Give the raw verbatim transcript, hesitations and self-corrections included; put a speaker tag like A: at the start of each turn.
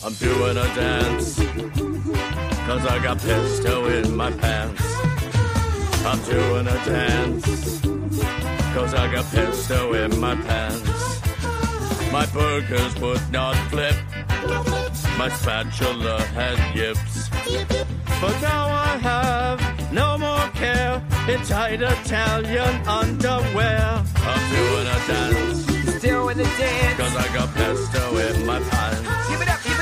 A: I'm doing a dance, cause I got pesto in my pants. I'm doing a dance, cause I got pesto in my pants. My burgers would not flip, my spatula had yips. But now I have no more care in tight Italian underwear. I'm doing a dance,
B: doing a dance,
A: cause I got pesto in my pants.
B: Give it up, give it